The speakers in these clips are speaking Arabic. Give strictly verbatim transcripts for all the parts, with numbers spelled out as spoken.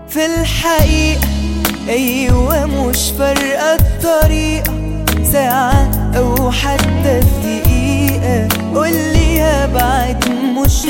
في الحقيقة أيوة مش فارقة الطريقة، ساعة أو حتى في دقيقة قولي هبعد مش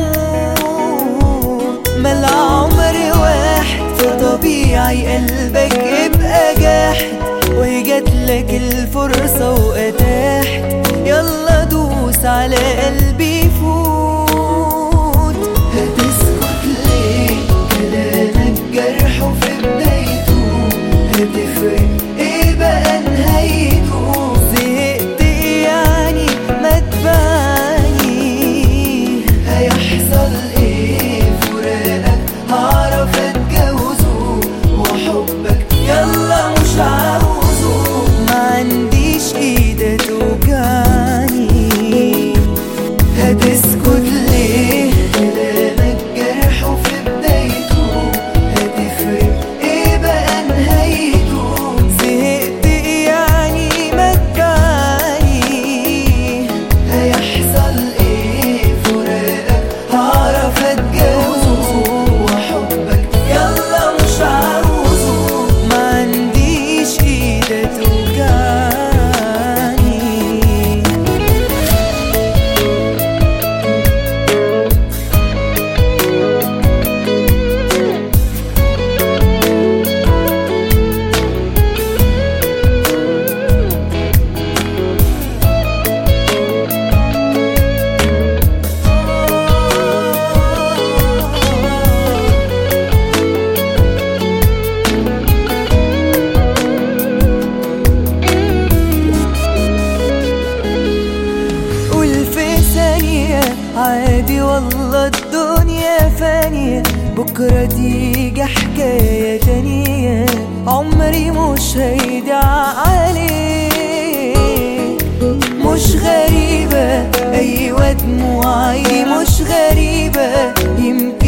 هموت. ما العمر واحد فطبيعي قلبك يبقى جاحد، وهي جاتلك الفرصة وأتاحت، يلا دوس على قلبي فوت. هتسكت ليه؟ كلامك جرح وفي بدايته، هتفرق ايه بقى نهايته؟ زهقت ايه يعني ما تبعني؟ هيحصل ايه فراقك؟ هعرف اتجوزه وحبك يلا مش عاوزه، ما عنديش ايدة توجعني. هتسكت ليه؟ كلامك جرح وفي بدايته، هتفرق ايه بقى نهايته؟ زهقت ايه يعني ما تبعني؟ هيحصل ايه فراقك؟ هعرف اتجوزه وحبك يلا مش عاوزه، ما عنديش ايدة توجعني. قول في ثانية عادي والله الدنيا فانية، بكرة تيجي حكاية تانية، عمري مش هيدع عليك. مش غريبة أيوة دموعي مش غريبة، يمكن